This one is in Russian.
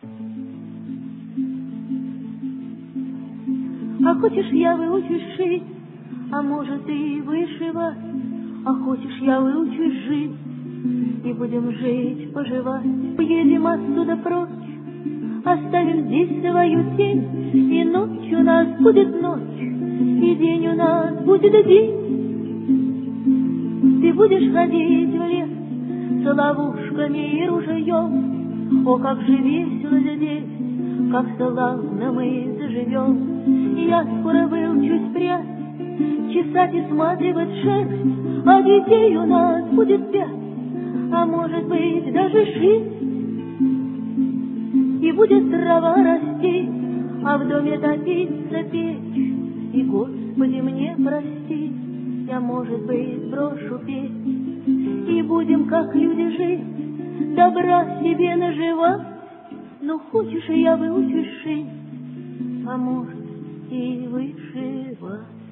А хочешь, я выучусь шить, а может и вышивать. А хочешь, я выучусь жить, и будем жить, поживать. Уедем отсюда прочь, оставим здесь свою тень, и ночь у нас будет ночь, и день у нас будет день. Ты будешь ходить в лес с ловушками и ружьем. О, как же весело здесь, как славно мы заживем. Я скоро выучусь прядь, чесать и сматривать шерсть, а детей у нас будет 5, а может быть даже 6. И будет трава расти, а в доме топиться печь. И, Господи, мне прости, я, может быть, брошу петь. И будем, как люди, жить, добра себе наживать. Но хочешь, и я выучусь шить, а может и вышивать.